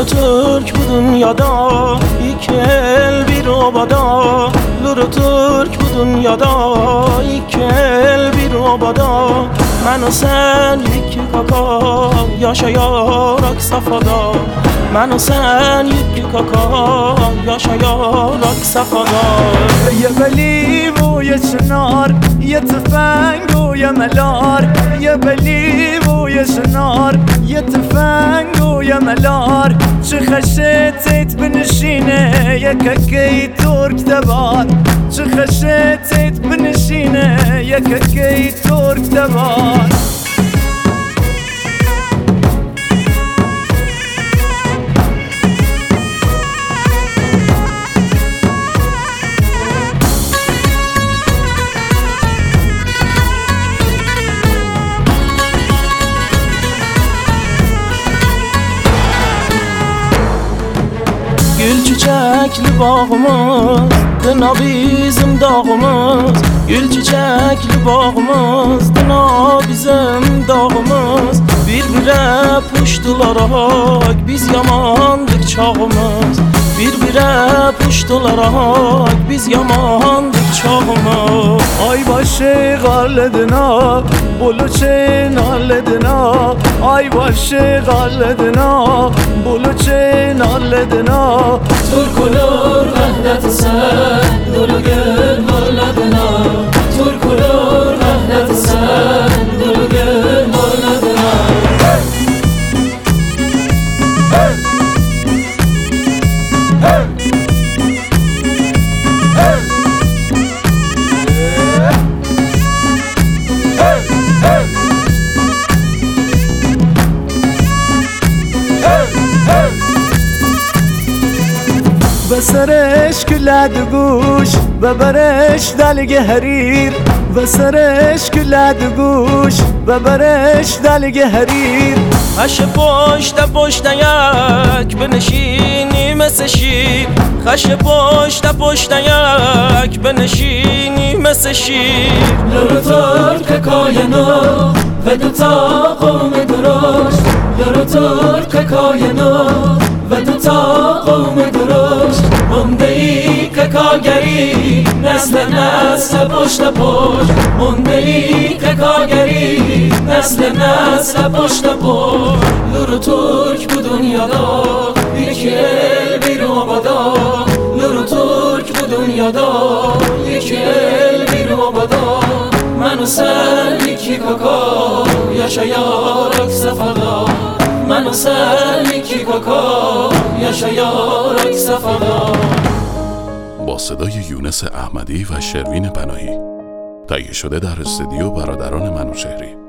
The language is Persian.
Türk bu dünyada iki el bir obada. Luru Türk bu dünyada iki el bir obada. Ben o sen iki kaka yaşayarak safada. Ben o sen iki kaka yaşayarak safada. يا بليم ويا شنار يا تفنگ ويا ملار يا بليم ويا شنار يا تفنگ ويا ملار چه خشتت بنشینه يا ككي ترك تبار چه خشتت بنشینه يا ككي ترك تبار Gül çiçekli bağımız, dına bizim dağımız. Gül çiçekli bağımız, dına bizim dağımız. Bir-bire puştularak biz yamandık çağımız. Bir-bire puştularak biz yamandık çağımız. Ay başı galledina, buluçin halledina. Ay başı galledina, buluçin halledina. Türk olur vahdet sen, dolu gül molladina. Türk olur vahdet sen, dolu gül molladina. بسرش كلاد قوش ببرش دلق هرير بسرش كلاد قوش ببرش دلق هرير خش پشت یک بنشینی مثل شیر. خش پشت یک بنشینی مثل شیر. لورو ترک کاینو و دوتا قوم درشت. لورو ترک کاینو و دوتا قوم درشت. مونده ای که کارگری نسل پشت پشت. مونده ای که کارگری نسل پشت پشت. لورو ترک bu dünyada iki el bir obada. Luru Türk bu dünyada iki el bir obada. Ben o sen iki kaka yaşayarak sefada. Ben o sen iki kaka yaşayarak sefada. با صدای یونس احمدی و شروین پناهی تهیه شده در استودیو برادران منوچهری.